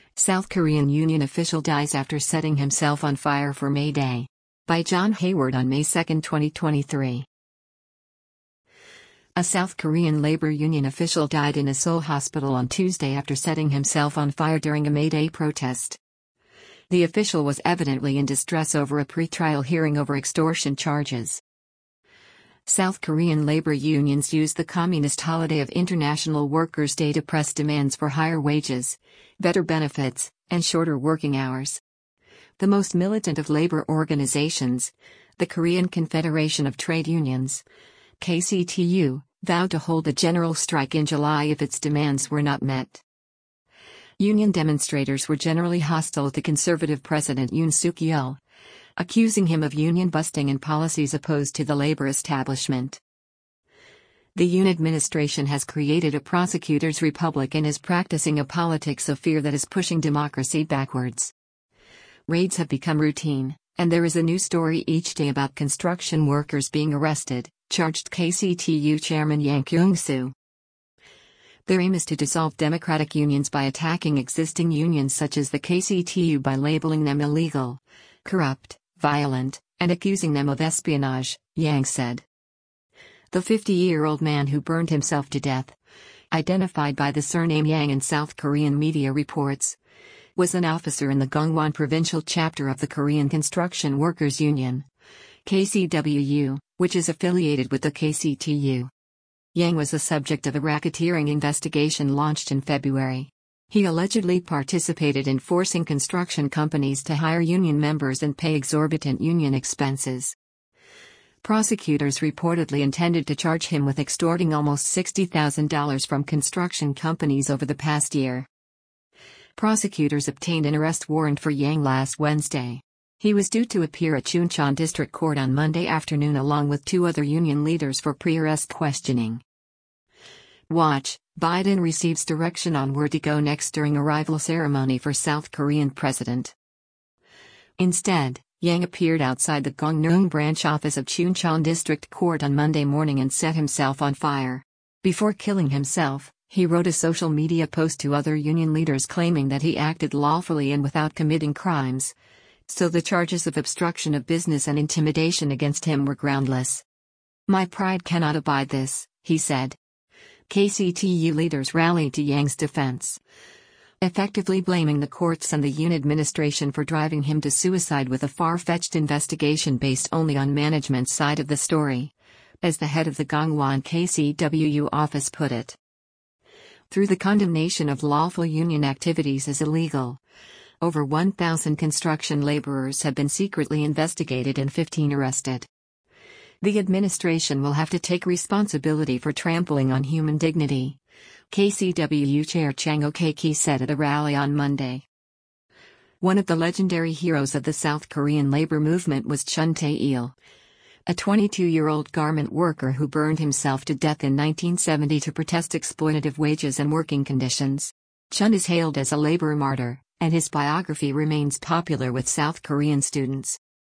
South Korean union official dies after setting himself on fire for May Day. By John Hayward on May 2, 2023. A South Korean labor union official died in a Seoul hospital on Tuesday after setting himself on fire during a May Day protest. The official was evidently in distress over a pre-trial hearing over extortion charges. South Korean labor unions use the communist holiday of International Workers' Day to press demands for higher wages, better benefits, and shorter working hours. The most militant of labor organizations, the Korean Confederation of Trade Unions, KCTU, vowed to hold a general strike in July if its demands were not met. Union demonstrators were generally hostile to conservative President Yoon Suk-yeol, accusing him of union busting and policies opposed to the labor establishment. The Yoon administration has created a prosecutor's republic and is practicing a politics of fear that is pushing democracy backwards. Raids have become routine, and there is a new story each day about construction workers being arrested, charged KCTU Chairman Yang Kyung-soo. Their aim is to dissolve democratic unions by attacking existing unions such as the KCTU by labeling them illegal, corrupt, violent, and accusing them of espionage, Yang said. The 50-year-old man who burned himself to death, identified by the surname Yang in South Korean media reports, was an officer in the Gangwon provincial chapter of the Korean Construction Workers Union, KCWU, which is affiliated with the KCTU. Yang was the subject of a racketeering investigation launched in February. He allegedly participated in forcing construction companies to hire union members and pay exorbitant union expenses. Prosecutors reportedly intended to charge him with extorting almost $60,000 from construction companies over the past year. Prosecutors obtained an arrest warrant for Yang last Wednesday. He was due to appear at Chuncheon District Court on Monday afternoon along with two other union leaders for pre-arrest questioning. Watch, Biden receives direction on where to go next during arrival ceremony for South Korean president. Instead, Yang appeared outside the Gangneung branch office of Chuncheon District Court on Monday morning and set himself on fire. Before killing himself, he wrote a social media post to other union leaders claiming that he acted lawfully and without committing crimes, so the charges of obstruction of business and intimidation against him were groundless. "My pride cannot abide this," he said. KCTU leaders rallied to Yang's defense, effectively blaming the courts and the Yoon administration for driving him to suicide with a far-fetched investigation based only on management's side of the story, as the head of the Gangwon KCWU office put it. Through the condemnation of lawful union activities as illegal, over 1,000 construction laborers have been secretly investigated and 15 arrested. The administration will have to take responsibility for trampling on human dignity, KCWU Chair Chang Ok-ki said at a rally on Monday. One of the legendary heroes of the South Korean labor movement was Chun Tae-il, a 22-year-old garment worker who burned himself to death in 1970 to protest exploitative wages and working conditions. Chun is hailed as a labor martyr, and his biography remains popular with South Korean students.